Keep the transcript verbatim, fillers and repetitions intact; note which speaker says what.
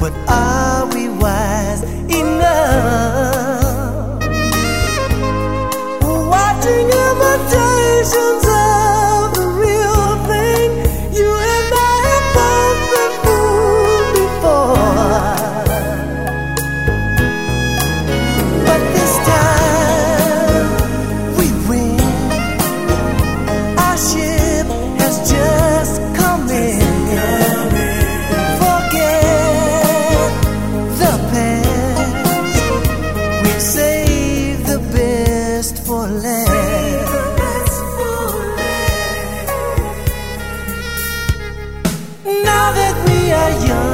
Speaker 1: but are we wise enough? Watching imitations of the real thing, you and I have both been fooled before. But this time we win. Our ship has just come in. Forget the past. We'll save the best for last. Now that we are young,